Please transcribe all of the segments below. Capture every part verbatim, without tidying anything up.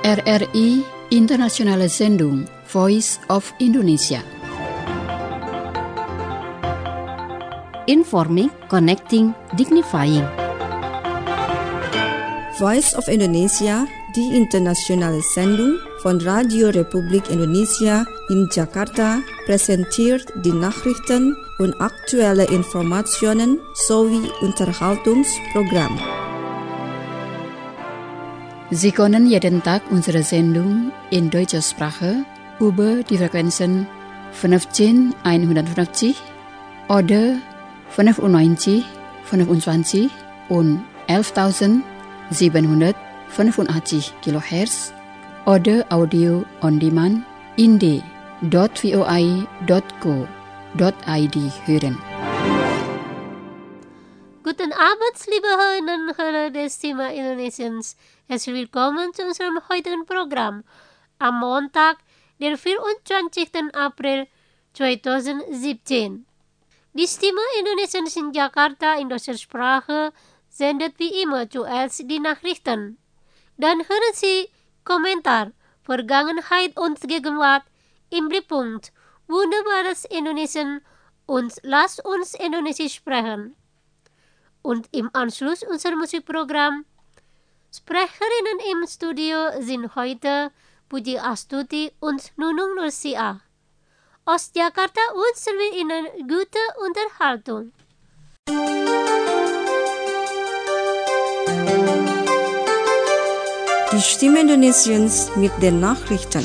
R R I Internationale Sendung Voice of Indonesia. Informing, connecting, dignifying. Voice of Indonesia, die internationale Sendung von Radio Republik Indonesia in Jakarta, präsentiert die Nachrichten und aktuelle Informationen sowie Unterhaltungsprogramm. Sie können jeden Tag unsere Sendung in deutscher Sprache über die Frequenzen fünfzehn oder fünfundneunzig, fünfundzwanzig und elftausendsiebenhundertfünfundachtzig Kilohertz oder Audio on Demand in d punkt voi punkt co punkt id hören. Guten Abend, liebe Hörerinnen und Hörer des Thema Indonesiens. Herzlich willkommen zu unserem heutigen Programm am Montag, der vierundzwanzigsten April zweitausendsiebzehn. Die Stimme Indonesiens in Jakarta in deutscher Sprache sendet wie immer zuerst die Nachrichten. Dann hören Sie Kommentar, Vergangenheit und Gegenwart im Blickpunkt, wunderbares Indonesien und Lass uns Indonesisch sprechen. Und im Anschluss unser Musikprogramm. Sprecherinnen im Studio sind heute Puji Astuti und Nunung Nursia. Aus Jakarta wünschen wir Ihnen gute Unterhaltung. Die Stimme Indonesiens mit den Nachrichten.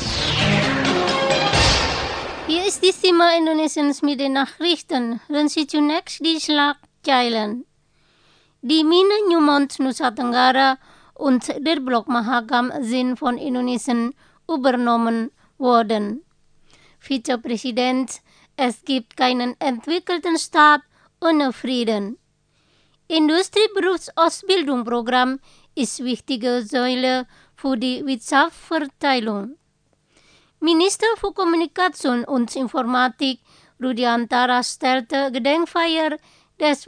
Hier ist die Stimme Indonesiens mit den Nachrichten. Hören Sie zunächst die Schlagzeilen. Die Mine Newmont Nusa Tenggara und der Blok Mahakam sind von Indonesien übernommen worden. Vizepräsident, es gibt keinen entwickelten Staat ohne Frieden. Industrieberufsausbildungsprogramm ist wichtige Säule für die Wirtschaftsverteilung. Minister für Kommunikation und Informatik Rudiantara stellte Gedenkfeier des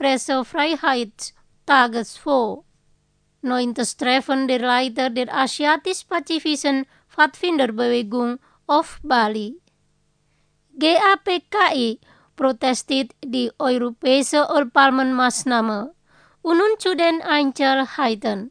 Weltpressefreiheitstages vor. Neuntes Treffen der Leiter der Asiatisch-Pazifischen Pfadfinderbewegung auf Bali. G A P K I protestiert die europäische Ölpalmenmaßnahme. Und nun zu den Einzelheiten.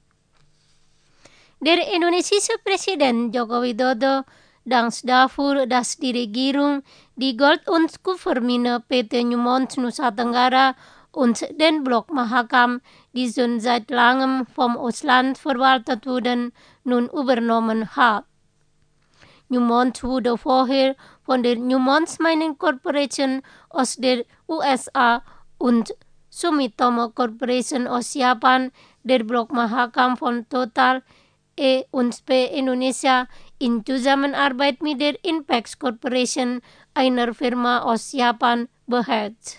Der indonesische Präsident Joko Widodo dankt dafür, dass die Regierung die Gold- und Kupfermine P T Newmont Nusa Tenggara und den Blok Mahakam, die schon seit langem vom Ausland verwaltet wurden, nun übernommen hat. Newmont wurde vorher von der Newmont Mining Corporation aus der U S A und Sumitomo Corporation aus Japan, der Blok Mahakam von Total E und P Indonesia in Zusammenarbeit mit der Inpex Corporation, einer Firma aus Japan, behält.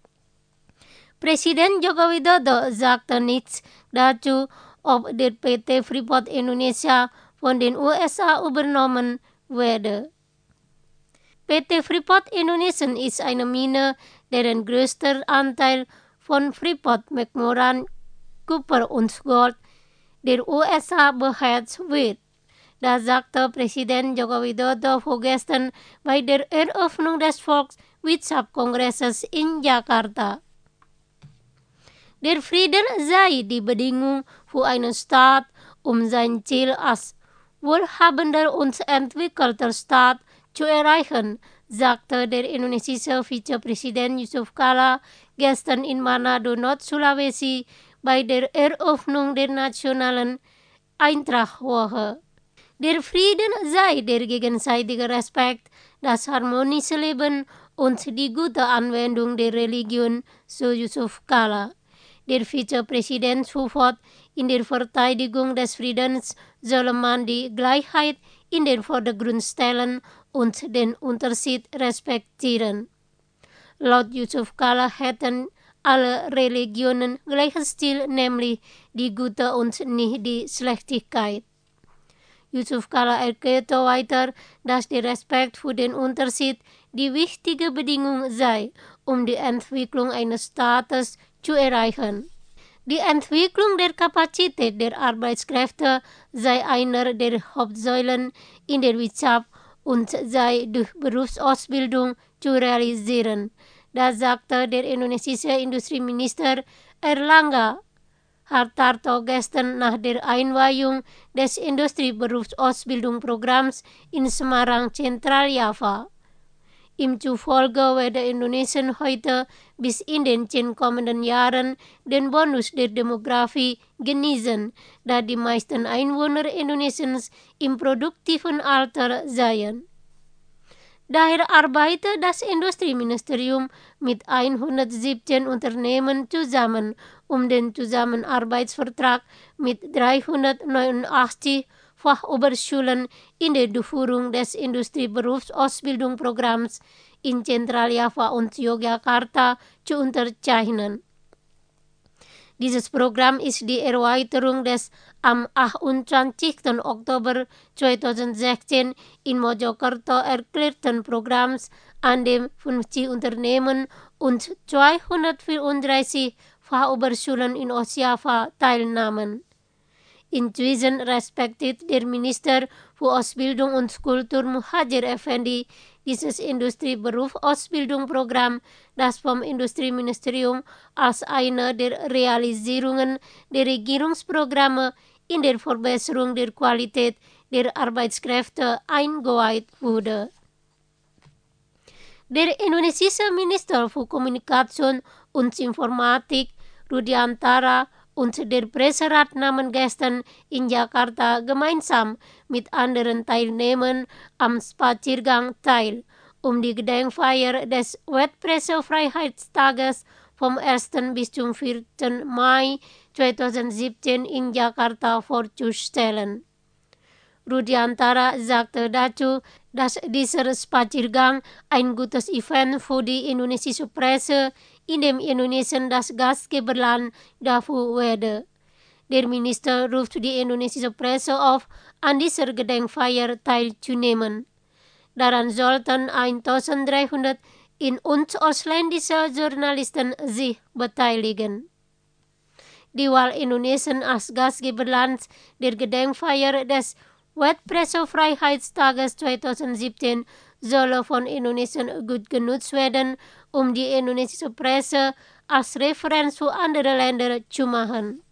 Präsident Joko Widodo sagte nichts dazu, ob der P T Freeport Indonesia von den U S A übernommen werde. P T Freeport Indonesia ist eine Mine, deren größter Anteil von Freeport-McMoran, Kupfer und Gold der U S A beherrscht wird. Das sagte Präsident Joko Widodo vorgestern bei der Eröffnung des Volkswirtschaftskongresses in Jakarta. Der Frieden sei die Bedingung für einen Staat, um sein Ziel als wohlhabender und entwickelter Staat zu erreichen, sagte der indonesische Vizepräsident Yusuf Kala gestern in Manado, Nord-Sulawesi, bei der Eröffnung der nationalen Eintrachtwoche. Der Frieden sei der gegenseitige Respekt, das harmonische Leben und die gute Anwendung der Religion, so Yusuf Kala. Der Vizepräsident fuhr fort, in der Verteidigung des Friedens solle man die Gleichheit in den Vordergrund stellen und den Unterschied respektieren. Laut Yusuf Kala hätten alle Religionen gleiches Ziel, nämlich die Gute und nicht die Schlechtigkeit. Yusuf Kala erklärte weiter, dass der Respekt für den Unterschied die wichtige Bedingung sei, um die Entwicklung eines Staates zu erreichen. Die Entwicklung der Kapazität der Arbeitskräfte sei einer der Hauptsäulen in der Wirtschaft und sei durch Berufsausbildung zu realisieren. Das sagte der indonesische Industrieminister Erlangga Hartarto gestern nach der Einweihung des Industrieberufsausbildungsprogramms in Semarang, Zentraljava. Ihm zufolge werde Indonesien heute bis in den zehn kommenden Jahren den Bonus der Demografie genießen, da die meisten Einwohner Indonesiens im produktiven Alter seien. Daher arbeite das Industrieministerium mit hundertsiebzehn Unternehmen zusammen, um den Zusammenarbeitsvertrag mit dreihundertneunundachtzig Fachoberschulen in der Durchführung des Industrieberufsausbildungsprogramms in Zentraljava und Yogyakarta zu unterzeichnen. Dieses Programm ist die Erweiterung des am achtundzwanzigsten Oktober zweitausendsechzehn in Mojokerto erklärten Programms, an dem fünfzig Unternehmen und zweihundertvierunddreißig Fachoberschulen in Ostjava teilnahmen. Inzwischen respektiert der Minister für Ausbildung und Kultur Muhadjir Effendi dieses Industrieberufsausbildungsprogramm, das vom Industrieministerium als eine der Realisierungen der Regierungsprogramme in der Verbesserung der Qualität der Arbeitskräfte eingeweiht wurde. Der indonesische Minister für Kommunikation und Informatik Rudiantara und der Presserat nahmen gestern in Jakarta gemeinsam mit anderen Teilnehmern am Spaziergang teil, um die Gedenkfeier des Weltpressefreiheitstages vom ersten bis zum vierten Mai zweitausendsiebzehn in Jakarta vorzustellen. Rudiantara sagte dazu, dass dieser Spaziergang ein gutes Event für die indonesische Presse, in dem Indonesien das Gastgeberland dafür werde. Der Minister ruft die indonesische Presse auf, an dieser Gedenkfeier teilzunehmen. Daran sollten eintausenddreihundert in- und ausländische Journalisten sich beteiligen. Die Wahl Indonesien als Gastgeberland der Gedenkfeier des Weltpressefreiheitstages zweitausendsiebzehn soll von Indonesien gut genutzt werden, um die indonesische Presse als Referenz für andere Länder zu machen.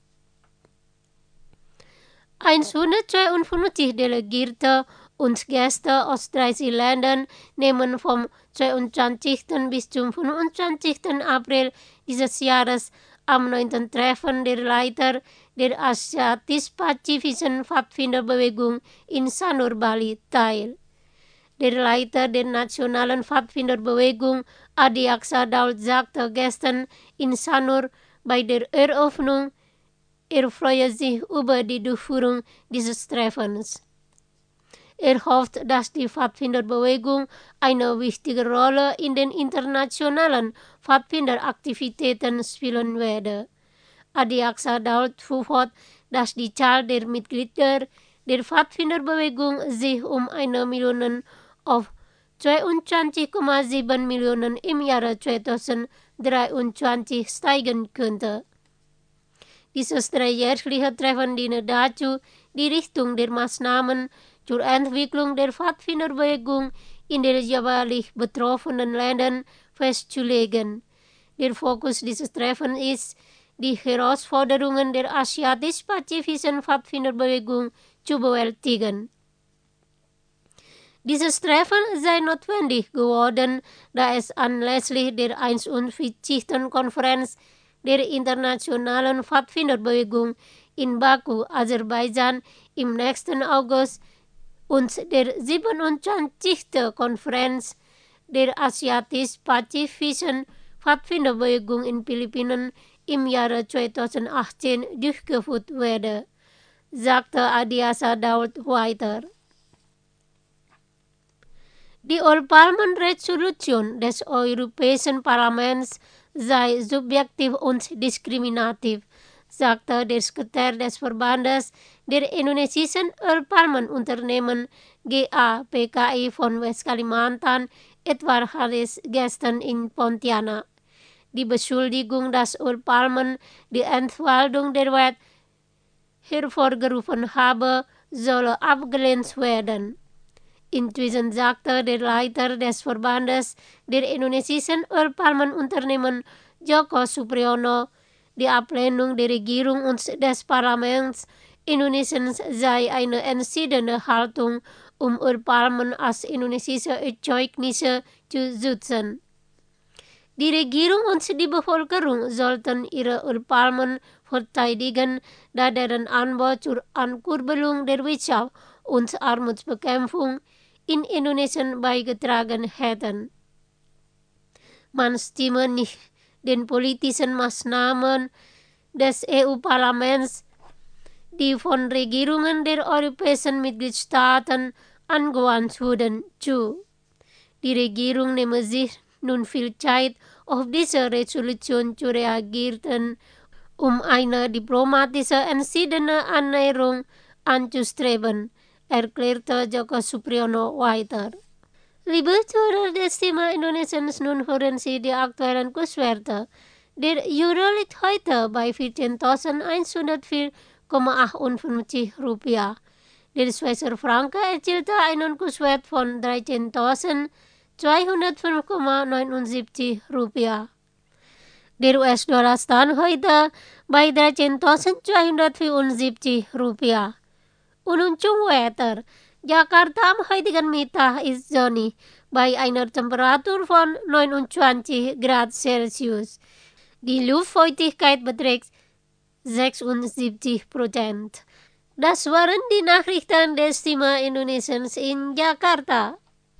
hundertzweiundfünfzig Delegierte und Gäste aus dreißig Ländern nehmen vom zweiundzwanzigsten bis zum fünfundzwanzigsten April dieses Jahres am neunten Treffen der Leiter der Asiatisch-Pazifischen Pfadfinderbewegung in Sanur, Bali teil. Der Leiter der Nationalen Pfadfinderbewegung, Adiaksa Daud, sagte gestern in Sanur bei der Eröffnung, er freue sich über die Durchführung dieses Treffens. Er hofft, dass die Pfadfinderbewegung eine wichtige Rolle in den internationalen Pfadfinderaktivitäten spielen werde. Adiaksa Daud fuhr, dass die Zahl der Mitglieder der Pfadfinderbewegung sich um eine Million auf zweiundzwanzig Komma sieben Millionen im Jahre zweitausenddreiundzwanzig steigen könnte. Dieses dreijährliche Treffen diene dazu, die Richtung der Maßnahmen zur Entwicklung der Pfadfinderbewegung in den jeweilig betroffenen Ländern festzulegen. Der Fokus dieses Treffens ist, die Herausforderungen der asiatisch-pazifischen Pfadfinderbewegung zu bewältigen. Dieses Treffen sei notwendig geworden, da es anlässlich der einundvierzigsten Konferenz der Internationalen Pfadfinderbewegung in Baku, Aserbaidschan im nächsten August und der siebenundzwanzigsten Konferenz der Asiatisch-Pazifischen Pfadfinderbewegung in Philippinen im Jahre zweitausendachtzehn durchgeführt werde, sagte Adiaksa Daud weiter. Die All-Parliament-Resolution des Europäischen Parlaments sei subjektiv und diskriminativ, sagte der Sekretär des Verbandes der indonesischen All-Parliament-Unternehmen G A P K I von Westkalimantan, Edward Harris, gestern in Pontianak. die Beschuldigung, dass Ur-Palmen die Entwaldung der Welt hervorgerufen habe, solle abgelehnt werden. Inzwischen sagte der Leiter des Verbandes der indonesischen Ur-Palmenunternehmen, Joko Supriyono, die Ablehnung der Regierung und des Parlaments Indonesiens sei eine entschiedene Haltung, um Ur-Palmen als indonesische Erzeugnisse zu schützen. Die Regierung und die Bevölkerung sollten ihre Ur-Palmen verteidigen, da deren Anbau zur Ankurbelung der Wirtschaft und Armutsbekämpfung in Indonesien beigetragen hätten. Man stimme nicht den politischen Maßnahmen des E U-Parlaments, die von Regierungen der europäischen Mitgliedstaaten angewandt wurden, zu. Die Regierung nehme sich nun viel Zeit, auf diese Resolution zu reagieren, um eine diplomatische entschiedene Annäherung anzustreben, erklärte Joko Supriyono weiter. Liebe Zuhörer der Stimme Indonesiens, nun hören Sie die aktuellen Kurswerte. Der Euro liegt heute bei vierzehntausendeinhundertvier Komma achtundfünfzig Rupiah. Der Schweizer Franken erzielte einen Kurswert von dreizehntausendzweihundertfünf Komma neunundsiebzig Rupiah. Der U S-Dollar stand heute bei dreizehntausendzweihundertvierundsiebzig Rupiah. Ununjung Wetter. Jakarta am heutigen Mittag ist sonnig bei einer Temperatur von neunundzwanzig Grad Celsius. Die Luftfeuchtigkeit beträgt sechsundsiebzig Prozent. Das waren die Nachrichten der Stimme Indonesiens in Jakarta.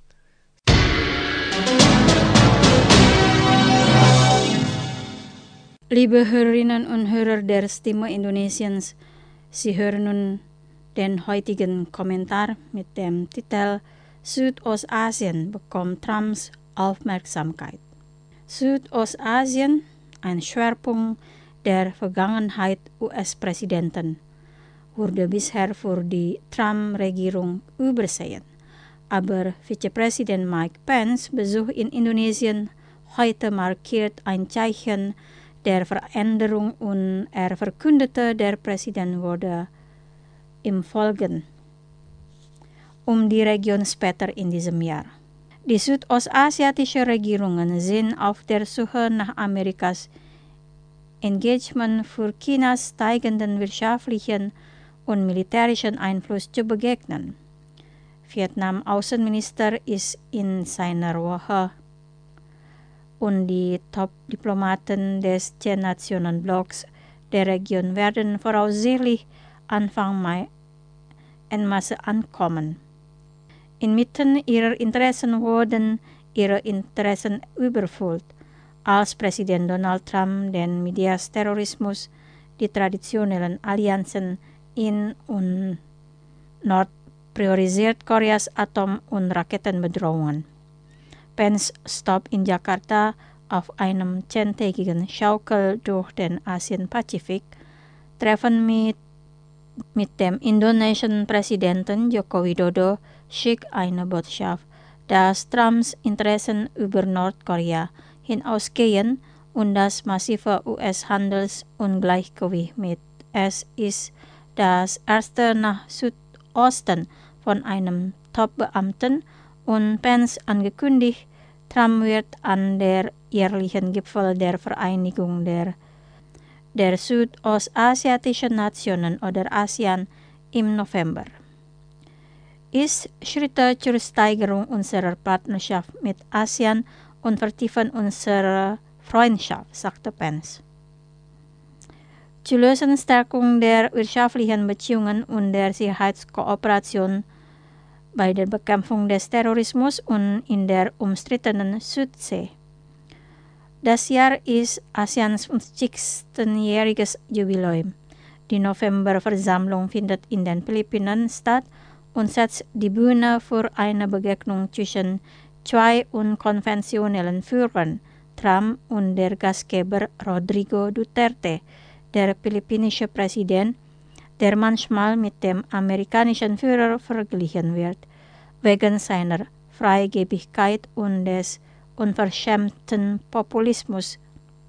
Liebe Hörerinnen und Hörer der Stimme Indonesiens, Sie hören nun den heutigen Kommentar mit dem Titel Südostasien bekommt Trumps Aufmerksamkeit. Südostasien, ein Schwerpunkt der Vergangenheit U S-Präsidenten, wurde bisher für die Trump-Regierung übersehen. Aber Vizepräsident Mike Pence Besuch in Indonesien heute markiert ein Zeichen der Veränderung und er verkündete, der Präsident würde im Folgen um die Region später in diesem Jahr. Die südostasiatischen Regierungen sind auf der Suche nach Amerikas Engagement für Chinas steigenden wirtschaftlichen und militärischen Einfluss zu begegnen. Vietnam Außenminister ist in seiner Woche und die Top-Diplomaten des Zehn-Nationen-Blocks der Region werden voraussichtlich Anfang Mai en Masse ankommen. Inmitten ihrer Interessen wurden ihre Interessen überfüllt, als Präsident Donald Trump den Medias-Terrorismus, die traditionellen Allianzen in und Nord priorisiert Koreas Atom- und Raketenbedrohungen. Pence Stopp in Jakarta auf einem zehntägigen Schaukel durch den Asien-Pazifik, Treffen mit Mit dem indonesischen Präsidenten Joko Widodo schickt eine Botschaft, dass Trumps Interessen über Nordkorea hinausgehen und das massive U S-Handelsungleichgewicht mit es ist das erste nach Südosten von einem Top-Beamten und Pence angekündigt, Trump wird an der jährlichen Gipfel der Vereinigung der der südostasiatischen Nationen oder ASEAN im November. Ist Schritte zur Steigerung unserer Partnerschaft mit ASEAN und Vertiefen unserer Freundschaft, sagte Pence. Zu lösen Stärkung der wirtschaftlichen Beziehungen und der Sicherheitskooperation bei der Bekämpfung des Terrorismus und in der umstrittenen Südsee. Das Jahr ist ASEANs fünfzigsten-jähriges Jubiläum. Die Novemberversammlung findet in den Philippinen statt und setzt die Bühne für eine Begegnung zwischen zwei unkonventionellen Führern, Trump und der Gastgeber Rodrigo Duterte, der philippinische Präsident, der manchmal mit dem amerikanischen Führer verglichen wird, wegen seiner Freigebigkeit und des unverschämten Populismus,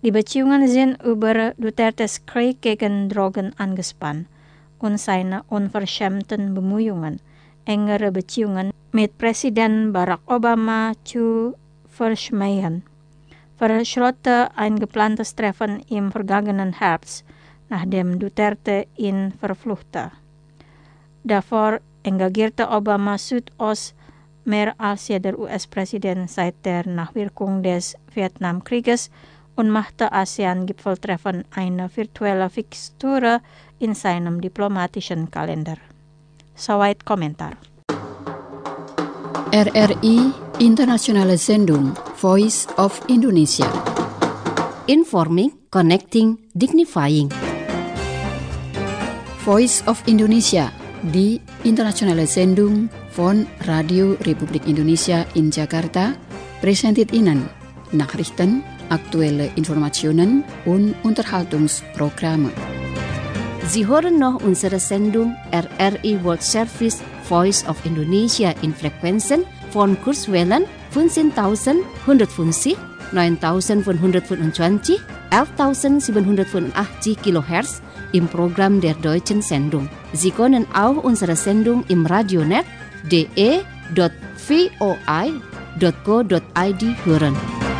Die Beziehungen sind über Dutertes Krieg gegen Drogen angespannt und seine unverschämten Bemühungen, engere Beziehungen mit Präsident Barack Obama zu verschmähen, verschrotte ein geplantes Treffen im vergangenen Herbst, nachdem Duterte ihn verfluchte. Davor engagierte Obama Südost mehr als jeder U S-Präsident seit der Nachwirkung des Vietnamkrieges und machte ASEAN-Gipfeltreffen eine virtuelle Fixtur in seinem diplomatischen Kalender. Soweit Kommentar. R R I Internationale Sendung Voice of Indonesia. Informing, connecting, dignifying. Voice of Indonesia, die internationale Sendung von Radio Republik Indonesia in Jakarta, präsentiert Ihnen Nachrichten, aktuelle Informationen und Unterhaltungsprogramme. Sie hören noch unsere Sendung R R I World Service Voice of Indonesia in Frequenzen von Kurzwellen fünfzehntausendeinhundertfünfzig, neuntausendfünfhundertfünfundzwanzig, elftausendsiebenhundertfünfundachtzig Kilohertz im Programm der deutschen Sendung. Sie können auch unsere Sendung im Radionet d e dot v o i dot co dot i d hören.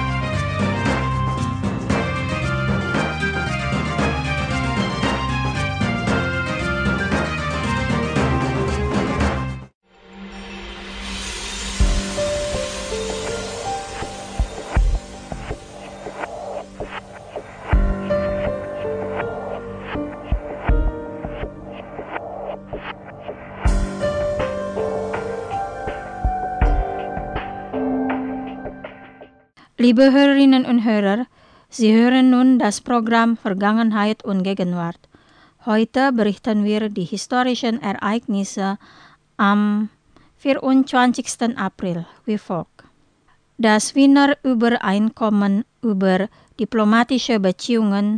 Liebe Hörerinnen und Hörer, Sie hören nun das Programm Vergangenheit und Gegenwart. Heute berichten wir die historischen Ereignisse am vierundzwanzigsten April wie folgt. Das Wiener Übereinkommen über diplomatische Beziehungen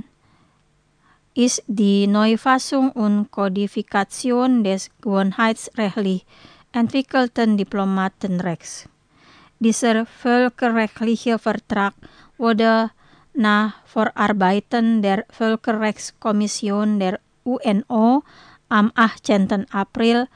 ist die Neufassung und Kodifikation des gewohnheitsrechtlich entwickelten Diplomatenrechts. Dieser völkerrechtliche Vertrag wurde nach Vorarbeiten der Völkerrechtskommission der U N O am achtzehnten April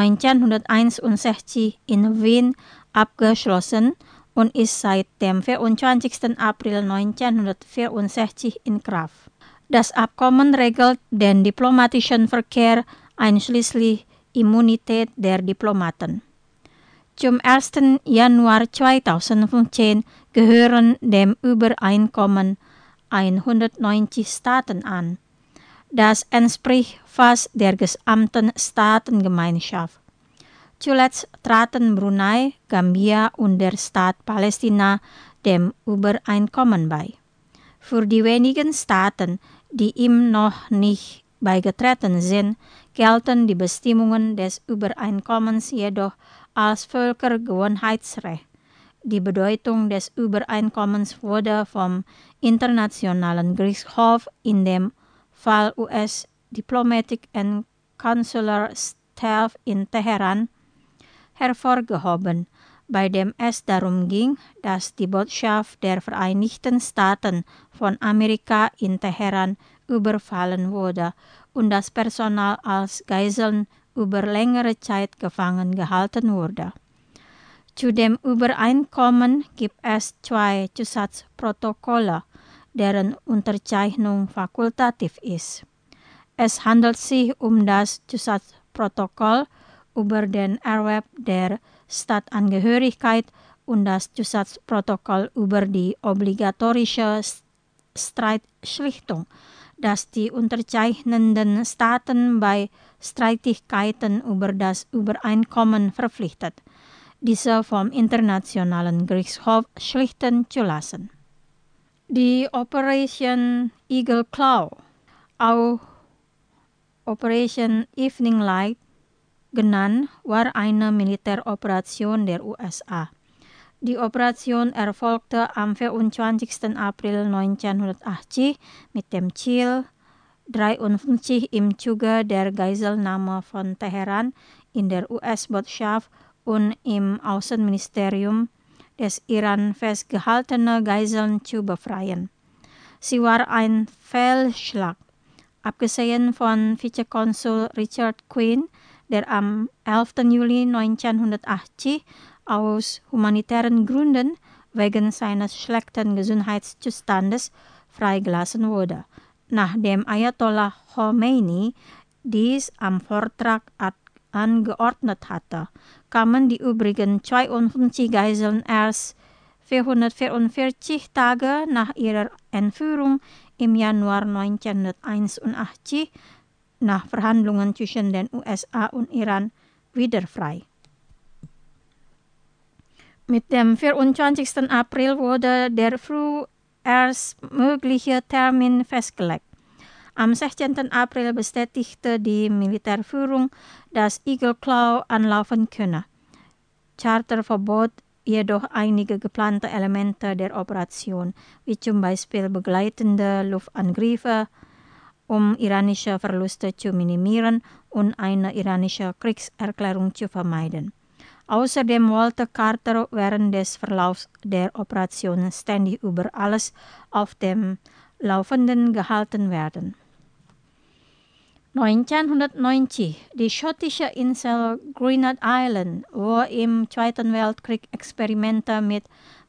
neunzehnhunderteinundsechzig in Wien abgeschlossen und ist seit dem vierundzwanzigsten April neunzehnhundertvierundsechzig in Kraft. Das Abkommen regelt den diplomatischen Verkehr einschließlich Immunität der Diplomaten. Zum ersten Januar zweitausendfünfzehn gehören dem Übereinkommen hundertneunzig Staaten an. Das entspricht fast der gesamten Staatengemeinschaft. Zuletzt traten Brunei, Gambia und der Staat Palästina dem Übereinkommen bei. Für die wenigen Staaten, die ihm noch nicht beigetreten sind, gelten die Bestimmungen des Übereinkommens jedoch als Völkergewohnheitsrecht. Die Bedeutung des Übereinkommens wurde vom Internationalen Gerichtshof in dem Fall U S Diplomatic and Consular Staff in Teheran hervorgehoben, bei dem es darum ging, dass die Botschaft der Vereinigten Staaten von Amerika in Teheran überfallen wurde und das Personal als Geiseln über längere Zeit gefangen gehalten wurde. Zu dem Übereinkommen gibt es zwei Zusatzprotokolle, deren Unterzeichnung fakultativ ist. Es handelt sich um das Zusatzprotokoll über den Erwerb der Staatsangehörigkeit und das Zusatzprotokoll über die obligatorische Streitschlichtung, das die unterzeichnenden Staaten bei Streitigkeiten über das Übereinkommen verpflichtet, diese vom Internationalen Gerichtshof schlichten zu lassen. Die Operation Eagle Claw, auch Operation Evening Light genannt, war eine Militäroperation der U S A. Die Operation erfolgte am vierundzwanzigsten April neunzehnhundertachtzig mit dem Ziel, dreiundfünfzig im Zuge der Geiselnahme von Teheran in der U S-Botschaft und im Außenministerium des Iran festgehaltene Geiseln zu befreien. Sie war ein Fehlschlag. Abgesehen von Vizekonsul Richard Quinn, der am elften Juli neunzehnhundertachtzig aus humanitären Gründen wegen seines schlechten Gesundheitszustandes freigelassen wurde, nachdem Ayatollah Khomeini dies am Vortrag angeordnet hatte, kamen die übrigen zweiundfünfzig Geiseln erst vierhundertvierundvierzig Tage nach ihrer Entführung im Januar neunzehnhunderteinundachtzig nach Verhandlungen zwischen den U S A und Iran wieder frei. Mit dem vierundzwanzigsten April wurde der frühest mögliche Termin festgelegt. Am sechzehnten April bestätigte die Militärführung, dass Eagle Claw anlaufen könne. Charter verbot jedoch einige geplante Elemente der Operation, wie zum Beispiel begleitende Luftangriffe, um iranische Verluste zu minimieren und eine iranische Kriegserklärung zu vermeiden. Außerdem wollte Carter während des Verlaufs der Operation ständig über alles auf dem Laufenden gehalten werden. neunzehnhundertneunzig, die schottische Insel Grenada Island, wo im Zweiten Weltkrieg Experimente mit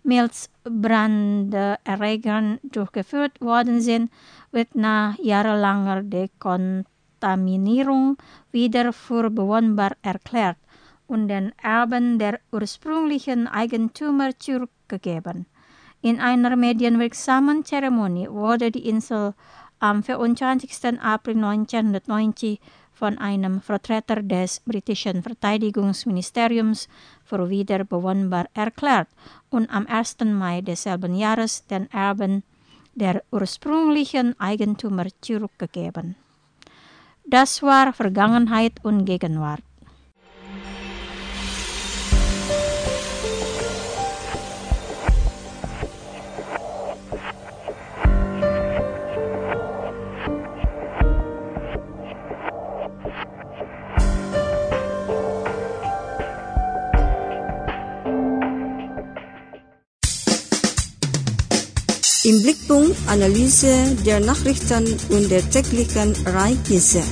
Milzbranderregern durchgeführt worden sind, wird nach jahrelanger Dekontaminierung wieder für bewohnbar erklärt und den Erben der ursprünglichen Eigentümer zurückgegeben. In einer medienwirksamen Zeremonie wurde die Insel am vierundzwanzigsten April neunzehnhundertneunzig von einem Vertreter des britischen Verteidigungsministeriums für wieder bewohnbar erklärt und am ersten Mai desselben Jahres den Erben der ursprünglichen Eigentümer zurückgegeben. Das war Vergangenheit und Gegenwart. Im Blickpunkt Analyse der Nachrichten und der täglichen Ereignisse.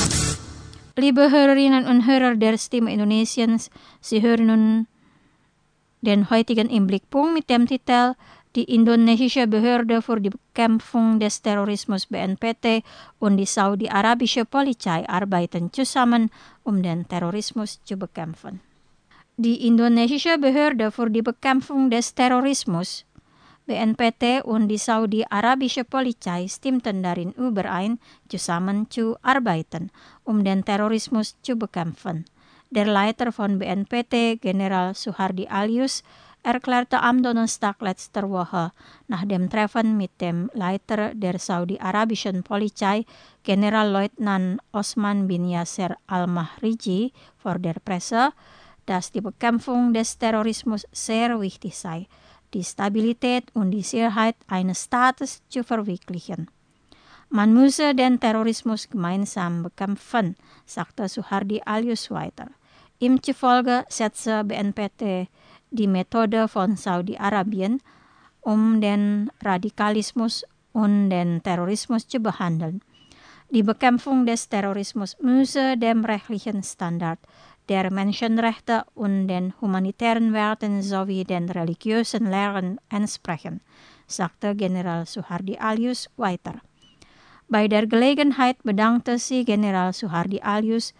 Liebe Hörerinnen und Hörer der Stimme Indonesiens, Sie hören nun den heutigen Im Blickpunkt mit dem Titel Die indonesische Behörde für die Bekämpfung des Terrorismus B N P T und die saudi-arabische Polizei arbeiten zusammen, um den Terrorismus zu bekämpfen. Die indonesische Behörde für die Bekämpfung des Terrorismus B N P T und die saudi-arabische Polizei stimmten darin überein, zusammenzuarbeiten, um den Terrorismus zu bekämpfen. Der Leiter von B N P T, General Suhardi Alyus, erklärte am Donnerstag letzter Woche nach dem Treffen mit dem Leiter der saudi-arabischen Polizei, Generalleutnant Osman bin Yasser al-Mahriji, vor der Presse, dass die Bekämpfung des Terrorismus sehr wichtig sei, die Stabilität und die Sicherheit eines Staates zu verwirklichen. Man müsse den Terrorismus gemeinsam bekämpfen, sagte Suhardi Alyus weiter. Ihm zufolge setze B N P T die Methode von Saudi-Arabien, um den Radikalismus und den Terrorismus zu behandeln. Die Bekämpfung des Terrorismus müsse dem rechtlichen Standard der Menschenrechte und den humanitären Werten sowie den religiösen Lehren entsprechen, sagte General Suhardi Alyus weiter. Bei der Gelegenheit bedankte sich General Suhardi Alyus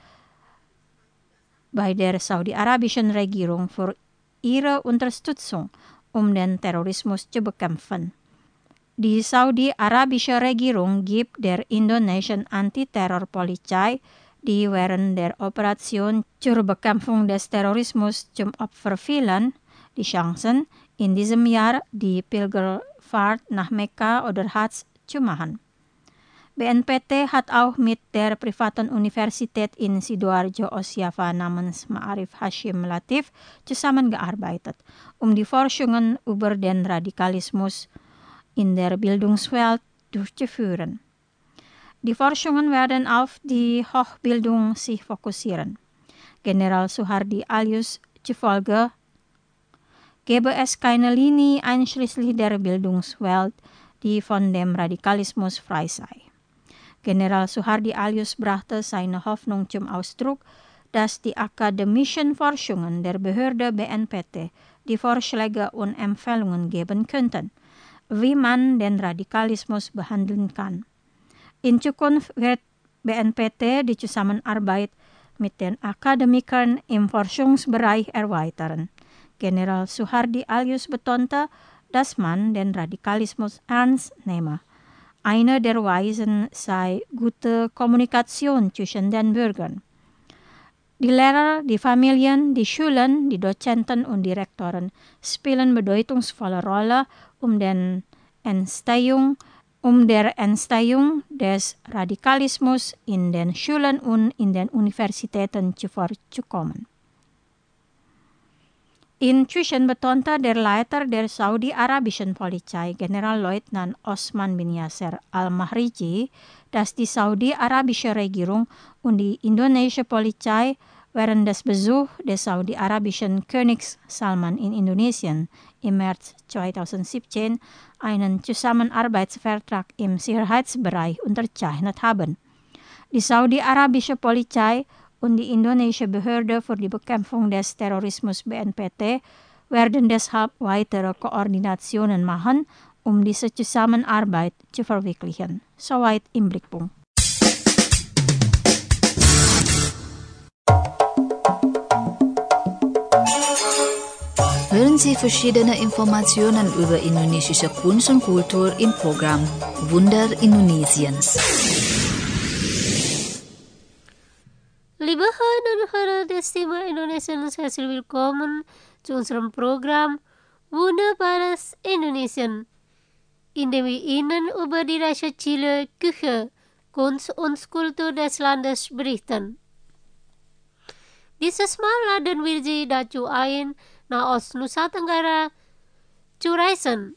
bei der saudi-arabischen Regierung für ihre Unterstützung, um den Terrorismus zu bekämpfen. Die saudi-arabische Regierung gibt der indonesischen Antiterrorpolizei, die während der Operation zur Bekämpfung des Terrorismus zum Opfer fielen, die Chancen, in diesem Jahr die Pilgerfahrt nach Mekka oder Hajj zu machen. B N P T hat auch mit der privaten Universität in Sidoarjo Osjava namens Ma'arif Hashim Latif zusammengearbeitet, um die Forschungen über den Radikalismus in der Bildungswelt durchzuführen. Die Forschungen werden auf die Hochbildung sich fokussieren. General Suhardi Alyus zufolge gäbe es keine Linie einschließlich der Bildungswelt, die von dem Radikalismus frei sei. General Suhardi Alyus brachte seine Hoffnung zum Ausdruck, dass die akademischen Forschungen der Behörde B N P T die Vorschläge und Empfehlungen geben könnten, wie man den Radikalismus behandeln kann. In Zukunft wird B N P T die Zusammenarbeit mit den Akademikern im Forschungsbereich erweitern. General Suhardi Alyus betonte, dass man den Radikalismus ernst nehme. Eine der Weisen sei gute Kommunikation zwischen den Bürgern. Die Lehrer, die Familien, die Schulen, die Dozenten und die Rektoren spielen bedeutungsvolle Rolle, um den Entstehung, um der Entstehung des Radikalismus in den Schulen und in den Universitäten zuvorzukommen. Inzwischen betonte der Leiter der saudi-arabischen Polizei, Generalleutnant Osman bin Yasser al-Mahriji, dass die saudi-arabische Regierung und die indonesische Polizei während des Besuchs des saudi-arabischen Königs Salman in Indonesien im März zweitausendsiebzehn einen Zusammenarbeitsvertrag im Sicherheitsbereich unterzeichnet haben. Die saudi-arabische Polizei und die indonesische Behörde für die Bekämpfung des Terrorismus B N P T werden deshalb weitere Koordinationen machen, um diese Zusammenarbeit zu verwirklichen. Soweit im Blickpunkt. Hören Sie verschiedene Informationen über indonesische Kunst und Kultur im Programm Wunder Indonesiens. Liebe Hörer und Hörer des Stimme Indonesiens, herzlich willkommen zu unserem Programm Wunderbares Indonesien, in dem wir Ihnen über die reiche Chile, Küche, Kunst und Kultur des Landes berichten. Dieses Mal laden wir Sie dazu ein, nach aus Nusa Tenggara zu reisen.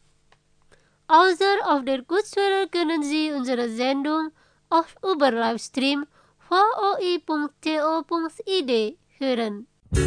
Außer auf der Kurzwelle können Sie unsere Sendung auch über Livestream v o i punkt co punkt i d hören.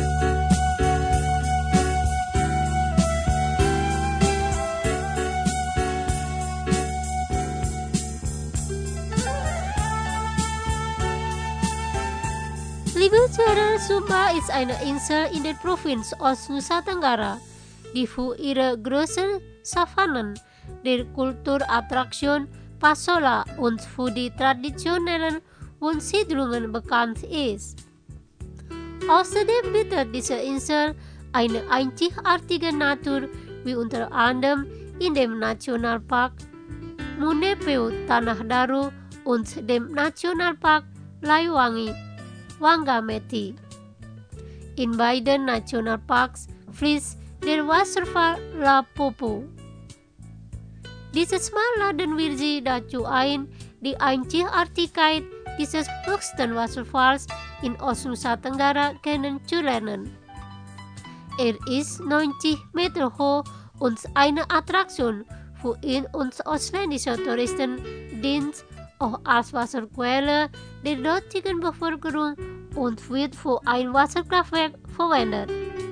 Liebe Zuhörer, Sumba ist eine Insel in der Provinz Ost-Nusa Tenggara, die für ihre großen Savannen, der Kulturattraktion Pasola und für die traditionellen Wohnsiedlungen bekannt ist. Außerdem bietet diese Insel eine einzigartige Natur, wie unter anderem in dem Nationalpark Munepeu Tanah Daru und dem Nationalpark Layuwangi Wangameti. In beiden Nationalparks fließt der Wasserfall Lapopo. Dieses Mal laden wir Sie dazu ein, die Einzigartigkeit dieses höchsten Wasserfalls in Ost-Nusa Tenggara kennenzulernen. Er ist neunzig Meter hoch und eine Attraktion für ihn und ausländische Touristen dient auch als Wasserquelle der dortigen Bevölkerung und wird für ein Wasserkraftwerk verwendet.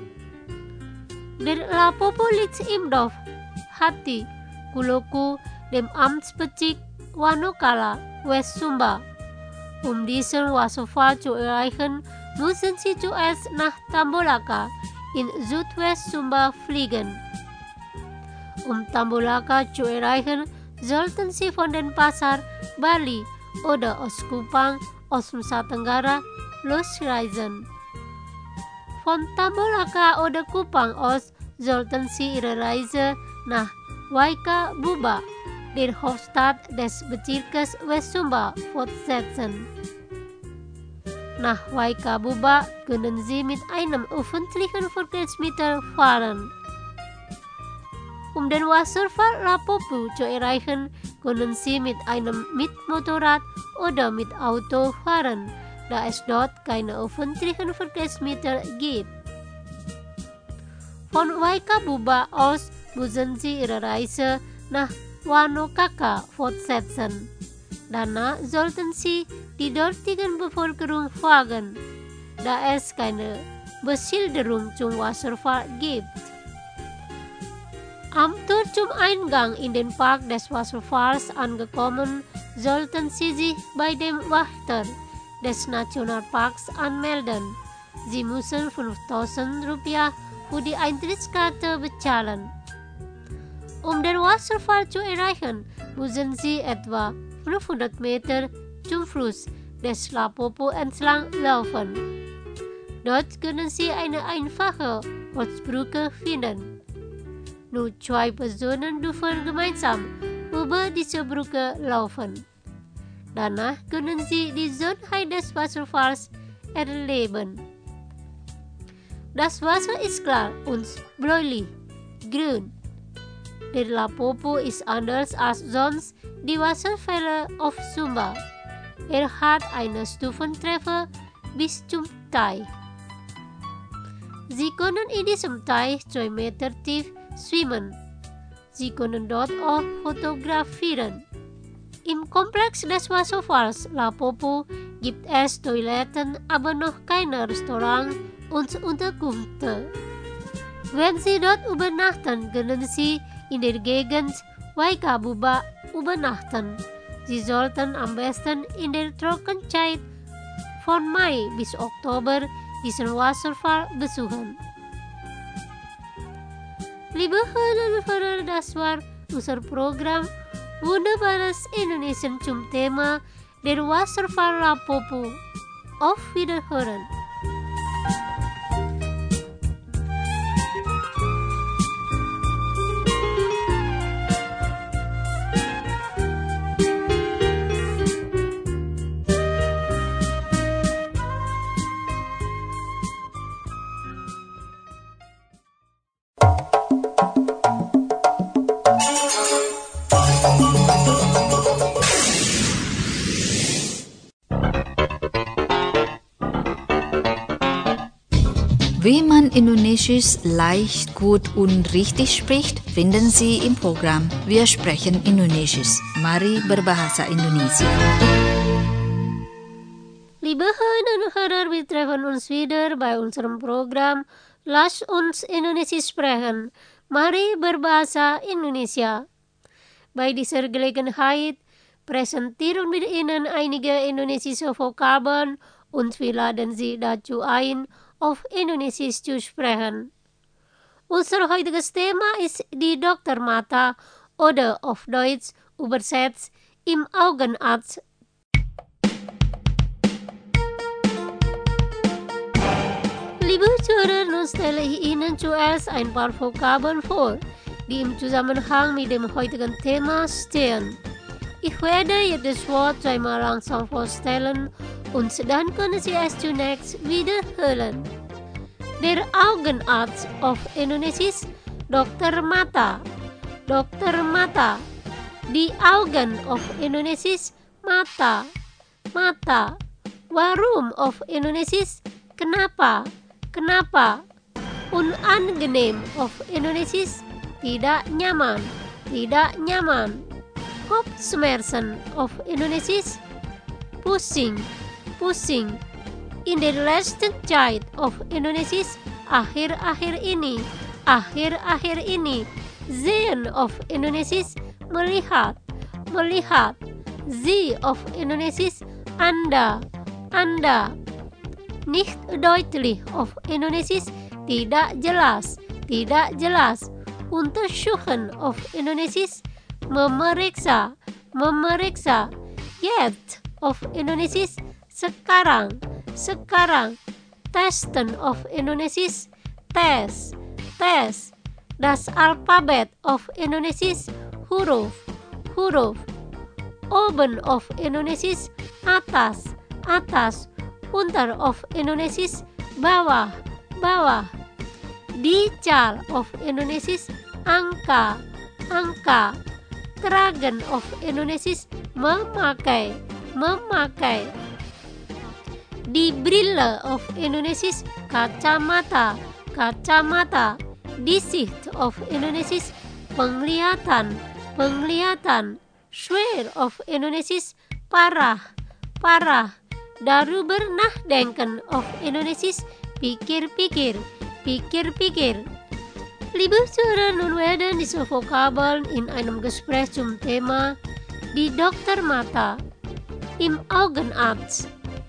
Der Lapopo liegt im Dorf Hati, Kuloku, dem Amtsbezirk Wanokala, West Sumba. Um diesen Wasserfall zu erreichen, müssen Sie zuerst nach Tambolaka in Südwest Sumba fliegen. Um Tambolaka zu erreichen, sollten Sie von Denpasar, Bali oder Oskupang, Ost-Nusa Tenggara losreisen. Von Tambolaka oder Kupang Ost sollten Sie Ihre Reise nach Waika-Buba, der Hauptstadt des Bezirkes West Sumba, fortsetzen. Nach Waika-Buba können Sie mit einem öffentlichen Verkehrsmittel fahren. Um den Wasserfall Lapopo zu erreichen, können Sie mit einem Mietmotorrad oder mit Auto fahren, da es dort keine öffentlichen Verkehrsmittel gibt. Von Waika-Buba aus müssen Sie Ihre Reise nach Wanokaka fortsetzen. Danach sollten Sie die dortigen Bevölkerung fragen, da es keine Beschilderung zum Wasserfall gibt. Am Tod zum Eingang in den Park des Wasserfalls angekommen, sollten Sie sich bei dem Wächter des Nationalparks anmelden. Sie müssen fünftausend Rupiah für die Eintrittskarte bezahlen. Um den Wasserfall zu erreichen, müssen Sie etwa fünfhundert Meter zum Fluss des Lapopo entlang laufen. Dort können Sie eine einfache Holzbrücke finden. Nur zwei Personen dürfen gemeinsam über diese Brücke laufen. Danach können Sie die Schönheit des Wasserfalls erleben. Das Wasser ist klar und bläulich, grün. Der Lapopo ist anders als sonst die Wasserfälle auf Sumba. Er hat eine Stufentreppe bis zum Teich. Sie können in diesem Teich zwei Meter tief schwimmen. Sie können dort auch fotografieren. Im Komplex des Wasserfalls Lapopo gibt es Toiletten, aber noch keine Restaurants und Unterkünfte. Wenn Sie dort übernachten, können Sie in der Gegend Waikabuba übernachten. Sie sollten am besten in der Trockenzeit von Mai bis Oktober diesen Wasserfall besuchen. Liebe Hörer und Hörer, das war unser Programm Wunderbares Indonesien zum Thema der Wasserfall Lapopo. Auf Wiederhören. Wie man Indonesisch leicht, gut und richtig spricht, finden Sie im Programm Wir sprechen Indonesisch. Mari berbahasa Indonesia. Liebe Hörer und Hörer, wir treffen uns wieder bei unserem Programm Lass uns Indonesisch sprechen. Mari berbahasa Indonesia. Bei dieser Gelegenheit präsentieren wir Ihnen einige indonesische Vokabeln und wir laden Sie dazu ein, auf Indonesisch zu sprechen. Unser heutiges Thema ist die Doktermata oder auf Deutsch übersetzt im Augenarzt. Liebe Zuhörer, nun stelle ich Ihnen zuerst ein paar Vokabeln vor, die im Zusammenhang mit dem heutigen Thema stehen. Ich werde jedes Wort zweimal langsam vorstellen und dann können Sie es zunächst wiederholen. Der Augenarzt auf Indonesisch, Dokter Mata. Dokter Mata. Die Augen auf Indonesisch, Mata. Mata. Warum auf Indonesisch, Kenapa. Kenapa. Unangenehm auf Indonesisch, tidak nyaman. Tidak nyaman. Kopfschmerzen auf Indonesisch, pusing. Pusing. In der letzten Zeit auf Indonesisch, akhir-akhir ini. Akhir-akhir ini. Sehen auf Indonesisch, melihat. Melihat. Sie auf Indonesisch, Anda. Anda. Nicht deutlich auf Indonesisch, tidak jelas. Tidak jelas. Untersuchen auf Indonesisch, memeriksa. Memeriksa. Jetzt auf Indonesisch, sekarang. Sekarang. Testen of Indonesisch, tes. Tes. Das Alphabet of Indonesisch, huruf. Huruf. Oben of Indonesisch, atas. Atas. Unter of Indonesisch, bawah. Bawah. Die Zahl of Indonesisch, angka. Angka. Tragen of Indonesisch, memakai. Memakai. Die Brille of Indonesisch, kacamata. Kacamata. Die Sicht of Indonesisch, penglihatan. Penglihatan. Schwer of Indonesisch, parah. Parah. Darüber nachdenken of Indonesisch, pikir-pikir. Pikir-pikir. Liebe Zuhörer, nun werden diese Vokabeln in einem Gespräch zum Thema die Doktormata im Augenarzt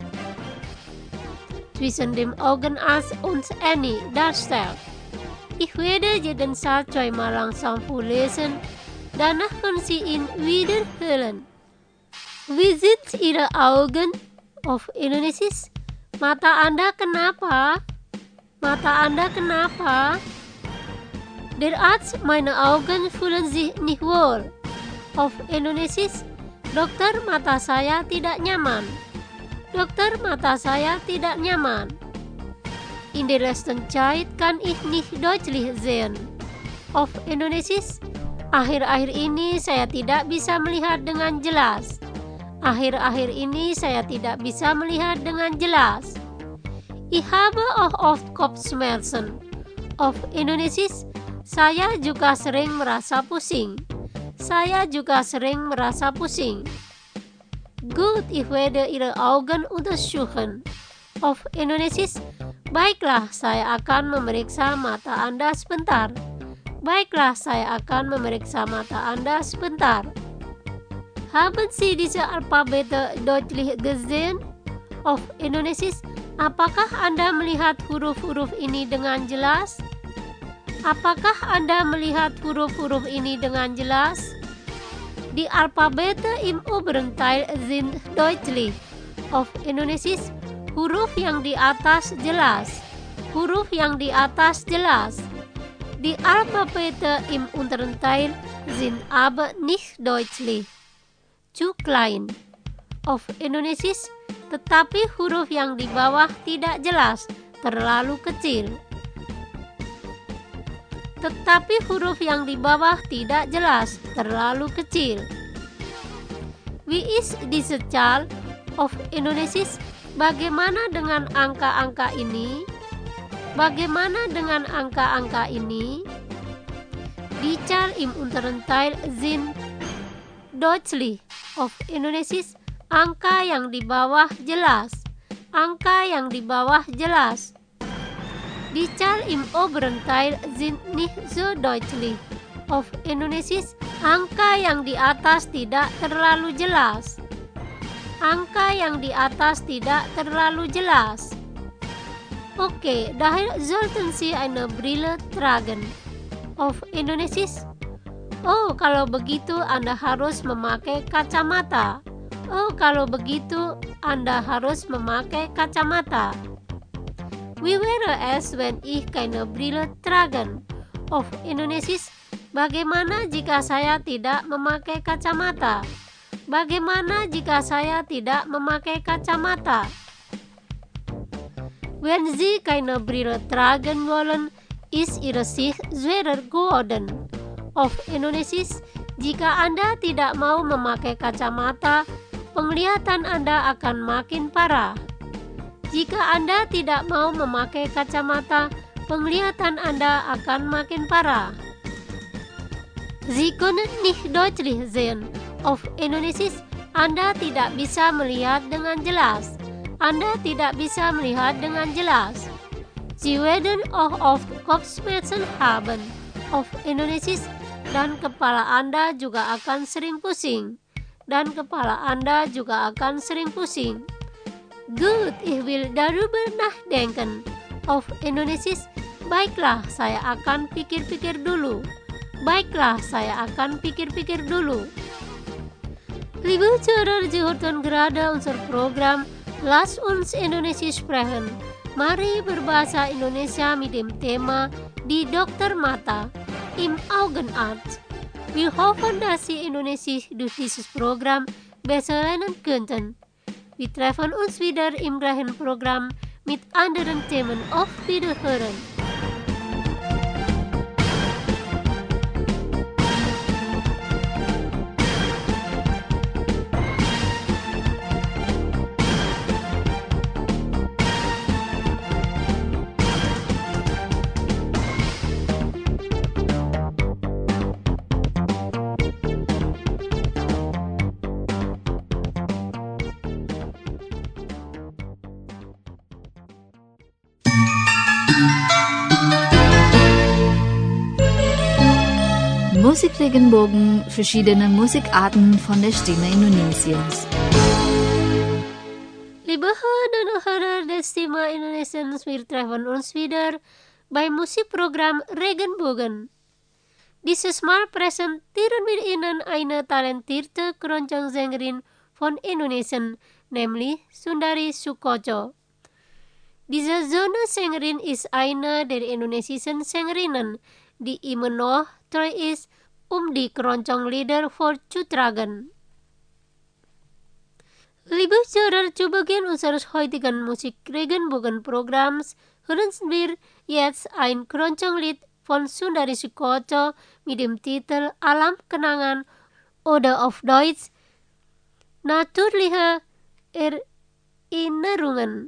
zwischen dem Augenarzt und Annie darstellt. Ich werde jeden Satz zweimal langsam vorlesen, danach können Sie ihn wiederholen. Wie sind Ihre Augen? Auf Indonesisch, mata Anda kenapa? Mata Anda kenapa? Der Arzt, meine Augen fühlen sich nicht wohl. Auf Indonesisch, dokter, mata saya tidak nyaman. Dokter, mata saya tidak nyaman. In der letzten Zeit kann ich nicht deutlich sehen. Auf Indonesisch, akhir-akhir ini saya tidak bisa melihat dengan jelas. Akhir-akhir ini saya tidak bisa melihat dengan jelas. Ich habe auch oft Kopfschmerzen. Auf Indonesisch, saya juga sering merasa pusing. Saya juga sering merasa pusing. Gut, ich werde Ihre Augen untersuchen. Auf Indonesisch, baiklah, saya akan memeriksa mata Anda sebentar. Baiklah, saya akan memeriksa mata Anda sebentar. Haben Sie diese Alphabete deutlich gesehen? Auf Indonesisch, apakah Anda melihat huruf-huruf ini dengan jelas? Apakah Anda melihat huruf-huruf ini dengan jelas? Die Alphabete im oberen Teil sind deutlich. Auf Indonesisch, huruf yang di atas jelas. Huruf yang di atas jelas. Die Alphabete im unteren Teil sind aber nicht deutlich. Zu klein. Auf Indonesisch, tetapi huruf yang di bawah tidak jelas, terlalu kecil. Tetapi huruf yang di bawah tidak jelas, terlalu kecil. Wie ist diese Zahl? Auf Indonesisch, bagaimana dengan angka-angka ini? Bagaimana dengan angka-angka ini? Die Zahl im unteren Teil sind deutlich. Auf Indonesisch, angka yang di bawah jelas. Angka yang di bawah jelas. Die Zahl im oberen Teil sind nicht so deutlich. Auf Indonesisch, angka yang di atas tidak terlalu jelas. Angka yang di atas tidak terlalu jelas. Okay, daher sollten Sie eine Brille tragen. Auf Indonesisch, oh, kalau begitu Anda harus memakai kacamata. Oh, kalau begitu Anda harus memakai kacamata. Wie wäre es, wenn ich keine Brille tragen? Auf Indonesisch, bagaimana jika saya tidak memakai kacamata? Bagaimana jika saya tidak memakai kacamata? Wenn Sie keine Brille tragen wollen, ist Ihre Sicht schwerer geworden. Auf Indonesisch, jika Anda tidak mau memakai kacamata, penglihatan Anda akan makin parah. Jika Anda tidak mau memakai kacamata, penglihatan Anda akan makin parah. Sie können nicht deutlich sehen. Auf Indonesisch, Anda tidak bisa melihat dengan jelas. Anda tidak bisa melihat dengan jelas. Sie werden auch oft Kopfschmerzen haben. Auf Indonesisch, dan kepala Anda juga akan sering pusing. Dan kepala Anda juga akan sering pusing. Gut, ich will darüber nachdenken. Auf Indonesisch, baiklah, saya akan pikir-pikir dulu. Baiklah, saya akan pikir-pikir dulu. Liebe Zuhörer, Sie hörten gerade unser Programm Lass uns Indonesisch sprechen. Mari berbahasa Indonesia mit dem Thema Die Doktormata im Augenarzt. Wir hoffen, dass Sie Indonesisch durch dieses Programm besser lernen könnten. Wir treffen uns wieder im gleichen Programm mit anderen Themen. Auf Wiederhören! Musik Regenbogen, verschiedene Musikarten von der Stimme Indonesiens. Liebe Hörerinnen und Hörer der Stimme Indonesiens, wir treffen uns wieder beim Musikprogramm Regenbogen. Dieses Mal präsentieren wir Ihnen eine talentierte Keroncong-Sängerin von Indonesien, nämlich Sundari Soekotjo. Diese Sängerin ist eine der indonesischen Sängerinnen, die immer noch treu ist, um die Keroncong-Lieder vorzutragen. Liebe Hörer, zu Beginn unseres heutigen Musik-Regenbogen-Programms hören wir jetzt ein Keroncong-Lied von Sundari Soekotjo mit dem Titel Alam Kenangan oder auf Deutsch Natürliche Erinnerungen.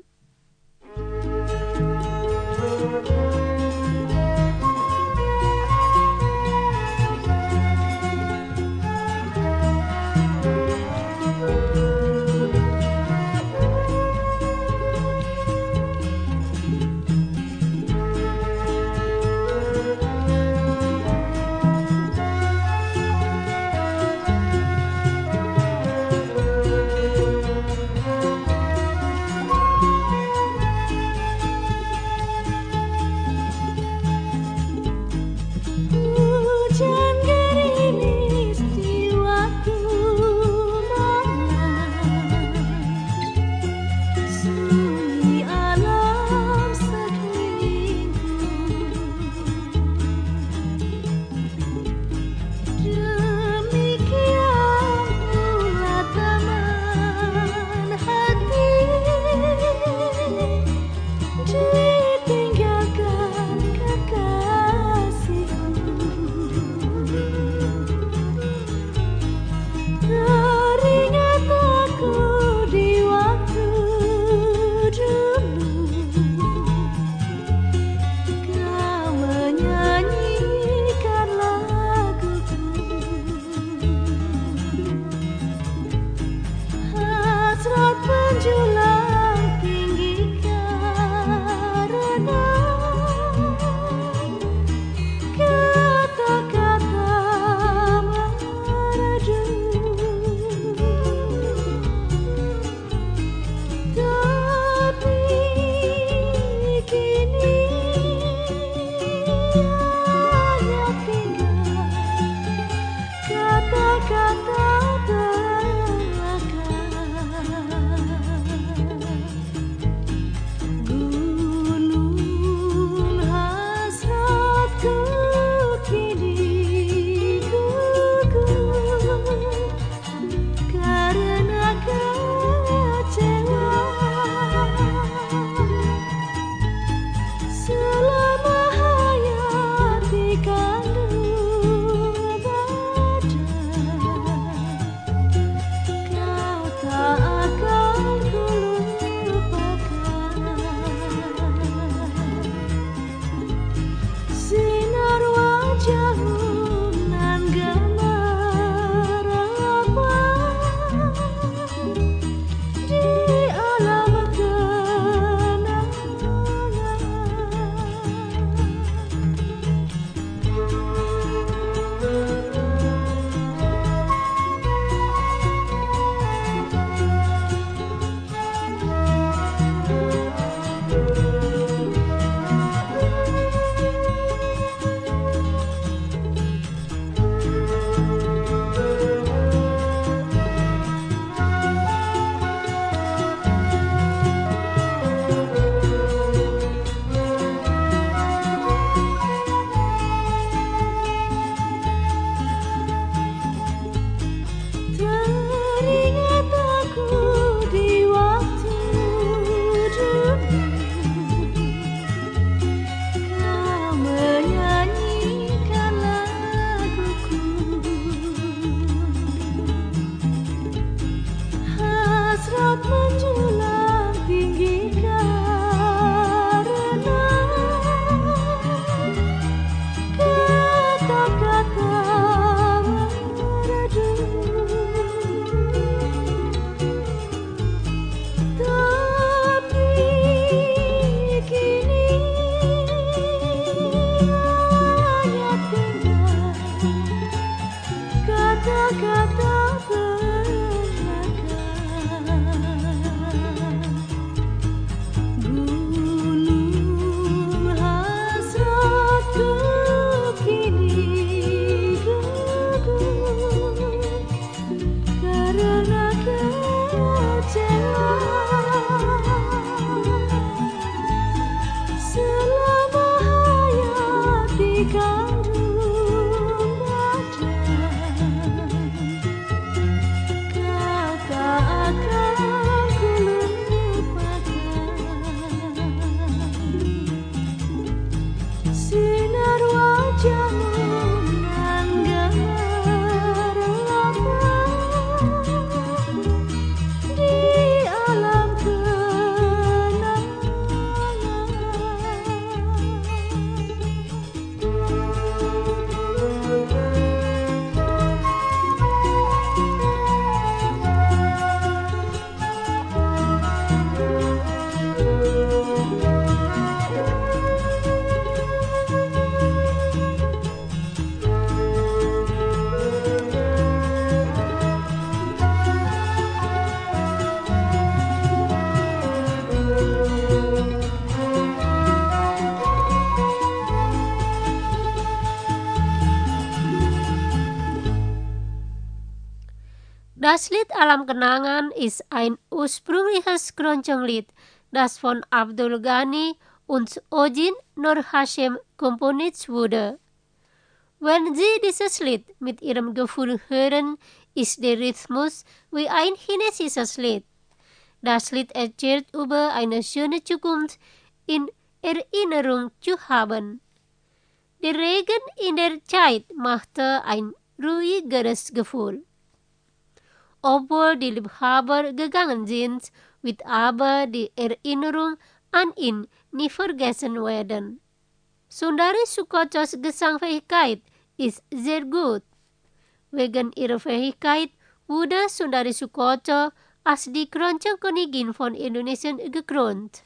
Das Lied Alam Kenangan ist ein ursprüngliches Keronconglied, das von Abdul Ghani und Ojin Nur Hashem komponiert wurde. Wenn Sie dieses Lied mit Ihrem Gefühl hören, ist der Rhythmus wie ein chinesisches Lied. Das Lied erzählt über eine schöne Zukunft in Erinnerung zu haben. Der Regen in der Zeit machte ein ruhigeres Gefühl. Obwohl die Liebhaber gegangen sind, wird aber die Erinnerung an ihn nie vergessen werden. Sundari Sukochos Gesangfähigkeit ist sehr gut. Wegen ihrer Fähigkeit wurde Sundari Sukocho als die Keroncongkönigin von Indonesien gekrönt.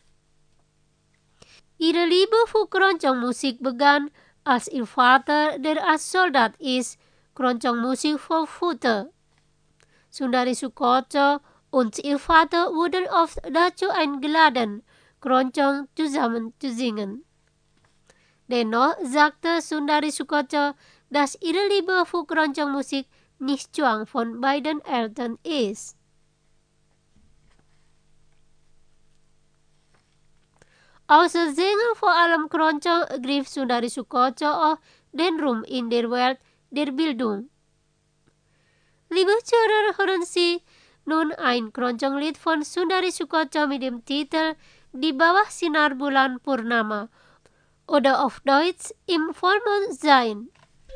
Ihre Liebe für Keroncongmusik begann, als ihr Vater, der als Soldat ist, Keroncongmusik verführte. Sundari Sukocho und ihr Vater wurden oft dazu eingeladen, Keroncong zusammen zu singen. Dennoch sagte Sundari Sukocho, dass ihre Liebe für Keroncongmusik nicht Zwang von beiden Eltern ist. Außer Singen vor allem Keroncong griff Sundari Sukocho auch den Ruhm in der Welt der Bildung. Liebe Zuhörer, hören Sie nun ein Keroncong-Lied von Sundari Sukocho mit dem Titel Di Bawah Sinar Bulan Purnama oder auf Deutsch Im Vollmond sein.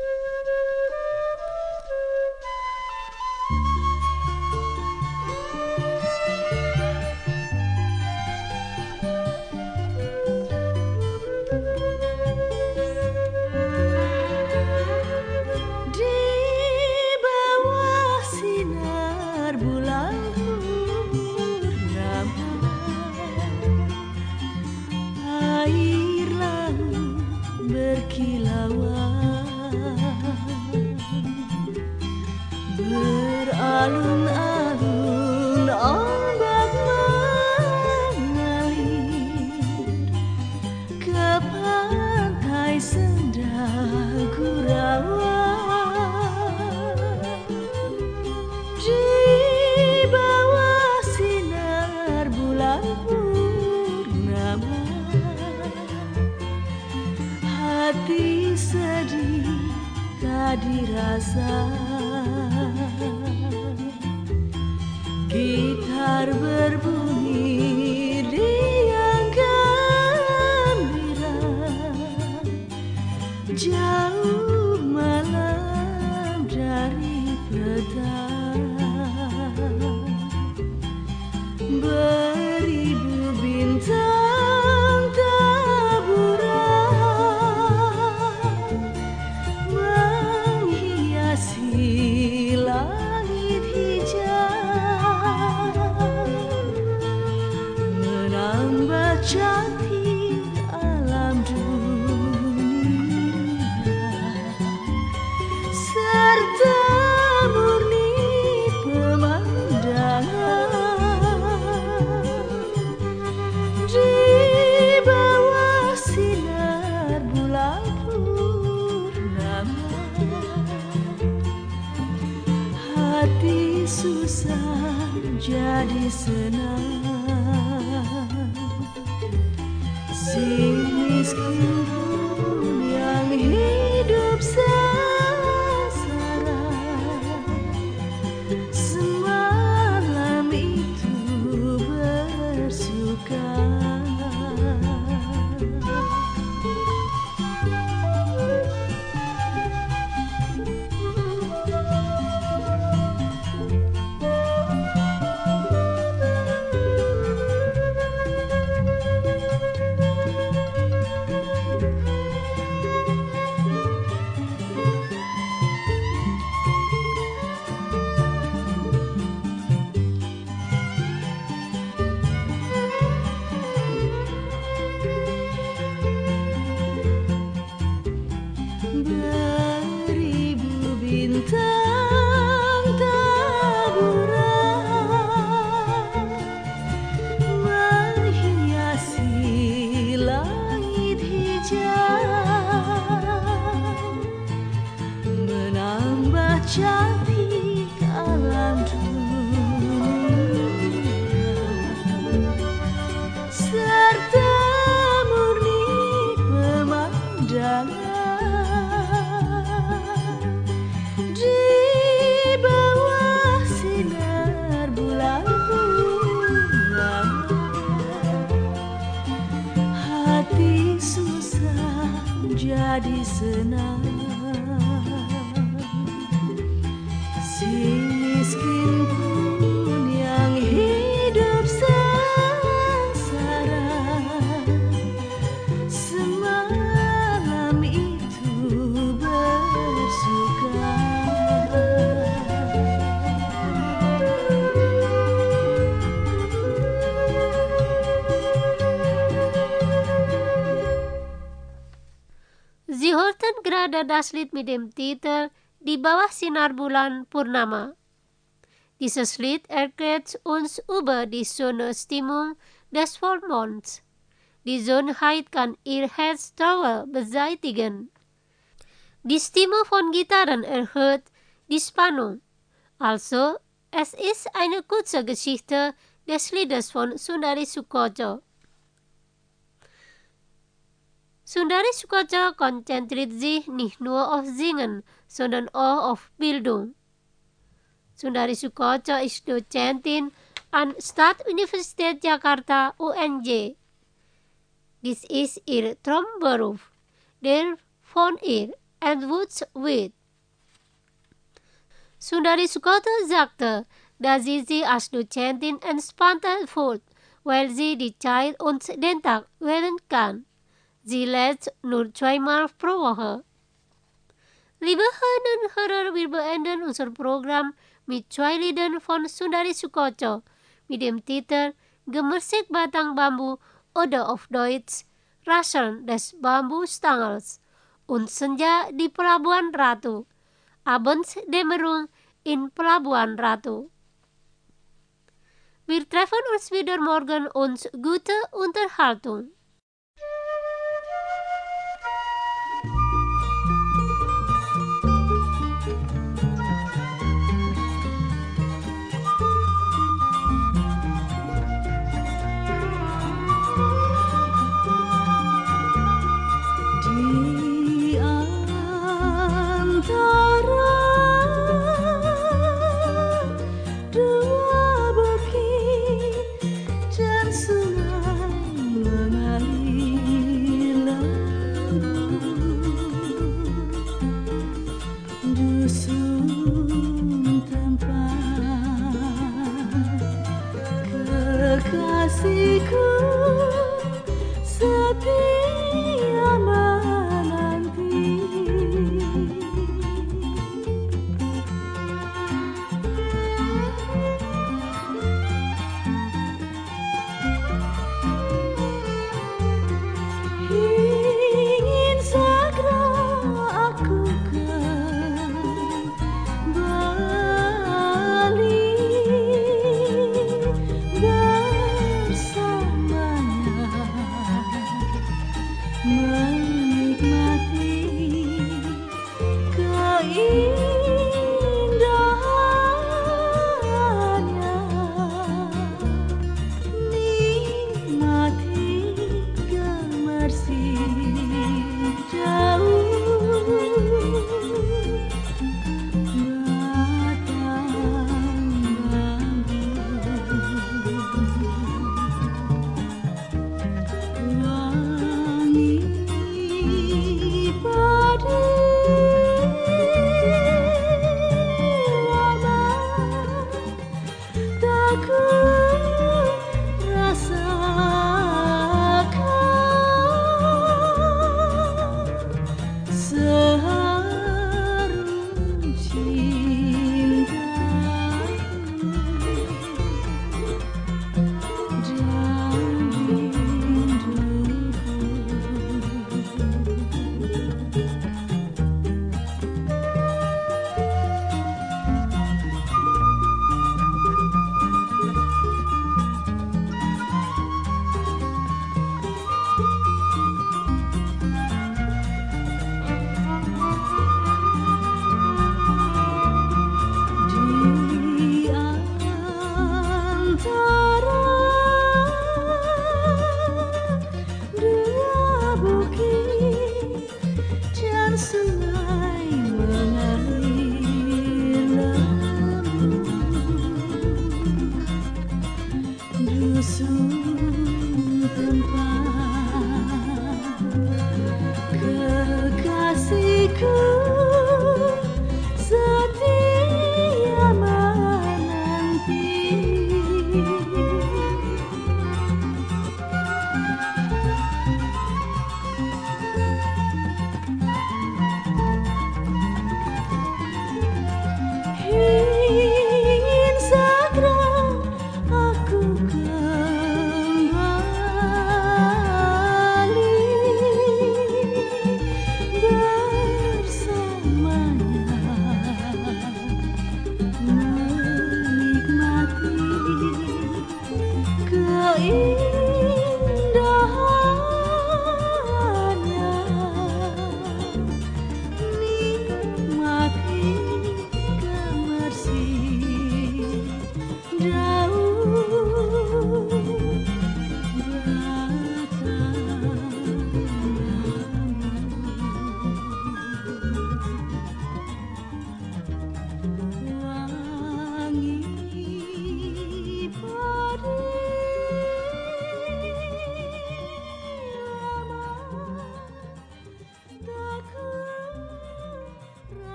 Beralun-alun ombak mengalir ke pantai Senda Gurauan. Di bawah sinar bulan purnama, hati sedih tak dirasa. Gitar berbunyi riang gembira, jauh malam dari petang, beribu bintang taburan menghiasi langit hijau, menambah cantik alam dunia, serta murni pemandangan. Di bawah sinar bulan purnama, hati susah jadi senang. Si miskin pun yang hidup sengsara, semalam itu bersuka. tenang. Si miskin pun yang hidup sengsara, semalam itu bersuka. Sie hörten gerade das Lied mit dem Titel Die bawah sinar bulan Purnama. Dieses Lied erklärt uns über die schöne Stimmung des Vollmonds. Die Schönheit kann ihr Herz Trauer beseitigen. Die Stimme von Gitarren erhöht die Spannung. Also, es ist eine kurze Geschichte des Liedes von Sundari Soekotjo. Sundari Soekotjo konzentriert sich nicht nur auf Singen, sondern auch auf Bildung. Sundari Soekotjo ist Dozentin an Staatsuniversität Jakarta U N J. Dies ist ihr Traumberuf, der von ihr entwuchs wird. Sundari Soekotjo sagte, dass sie sich als Dozentin entspannter fühlt, weil sie die Zeit und den Tag wählen kann. Sie lernt nur zweimal pro Woche. Liebe Hörerinnen und Hörer, wir beenden unser Programm mit zwei Liedern von Sundari Soekotjo mit dem Titel Gemersik Batang Bambu oder auf Deutsch Rascheln des Bambustangels und Senja di Pelabuhan Ratu, Abendsdämmerung in Pelabuhan Ratu. Wir treffen uns wieder morgen und gute Unterhaltung. Di antara dua bukit dan sungai mengalir lalu, dusun tempat kekasihku setia menanti. Ingin segera aku kembali bersamanya, menikmati keindahannya, nikmati gemersik jauh batang bambu. Wangi padi lama tak ku rasakan, seharum cintamu dan rinduku.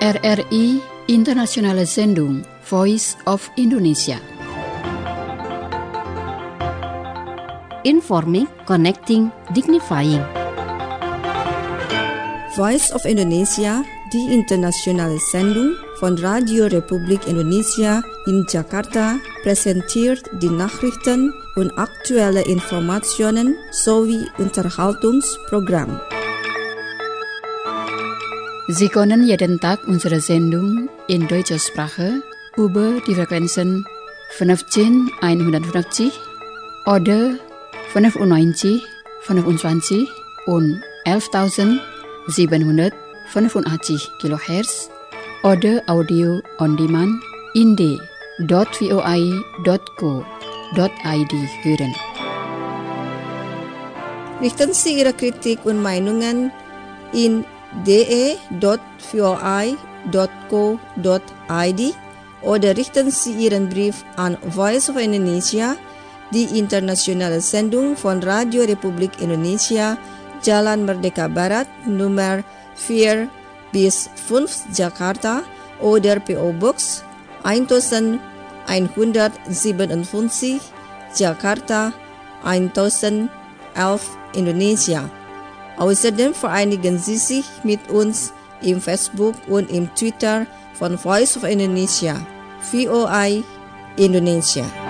R R I Internationale Sendung Voice of Indonesia. Informing, connecting, dignifying. Voice of Indonesia, die internationale Sendung von Radio Republik Indonesia in Jakarta, präsentiert die Nachrichten und aktuelle Informationen sowie Unterhaltungsprogramm. Sie können jeden Tag unsere Sendung in deutscher Sprache über die Frequenzen fünfzehn einhundertfünfzig oder fünfundneunzig fünfundzwanzig und elftausendsiebenhundertfünfundachtzig Kilohertz oder Audio on Demand in d punkt voi punkt co punkt id hören. Richten Sie Ihre Kritik und Meinungen in d e punkt voi punkt co punkt id oder richten Sie Ihren Brief an Voice of Indonesia, die internationale Sendung von Radio Republik Indonesia, Jalan Merdeka Barat, Nummer vier bis fünf Jakarta oder P O Box elf Jakarta elf Indonesia. Außerdem vereinigen Sie sich mit uns im Facebook und im Twitter von Voice of Indonesia, V O I Indonesia.